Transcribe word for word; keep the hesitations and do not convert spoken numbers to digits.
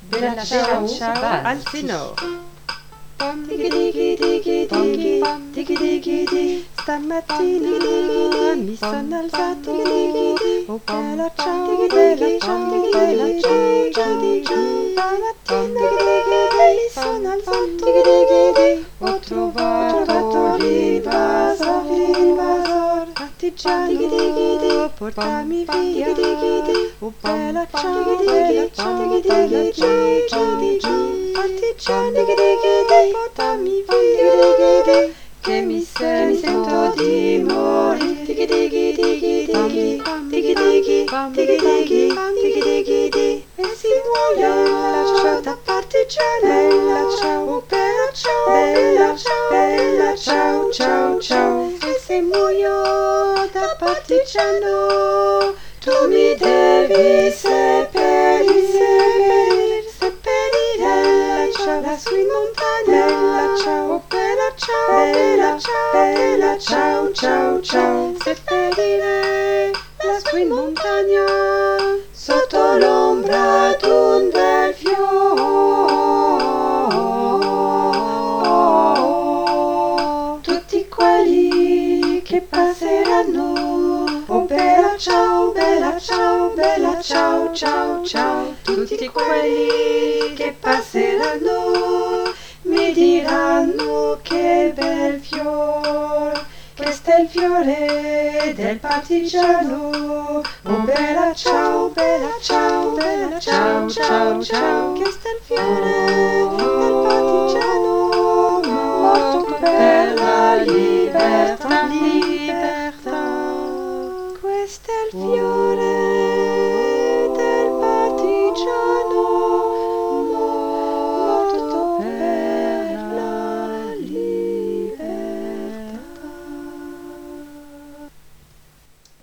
Bella ciao, ciao, Antinor. Pom dighi dighi dighi, dighi dighi di. Stamattina mi sono alzato. Oh bella ciao, bella ciao, bella ciao, ciao, ciao. Stamattina mi sono alzato. Ho trovato l'invasor, l'invasor. Partigiano, portami via. Oh bella ciao, bella ciao, bella ciao, ciao. Partigiano, portami via. Che mi sento di morire. Dighi dighi dighi dighi, dighi dighi dighi dighi, dighi dighi di. E si muoia da partigiano. Bella ciao, oh bella ciao, bella ciao, bella ciao, ciao, ciao. E se muoio da partigiano, tu mi devi seppellire, seppellire lassù in montagna. Bella ciao, bella ciao, bella ciao, bella ciao, ciao, ciao. Seppellire lassù in montagna, sotto l'ombra d'un bel fiore. Tutti quelli che passeranno, oh bella ciao, bella ciao, bella ciao, ciao, ciao. Tutti quelli che passeranno mi diranno che bel fiore, questo è il fiore del partigiano. Oh bella ciao, bella ciao, bella ciao, ciao, ciao. Questo è il fiore del partigiano, morto per la libertà, libertà. Questo è il fiore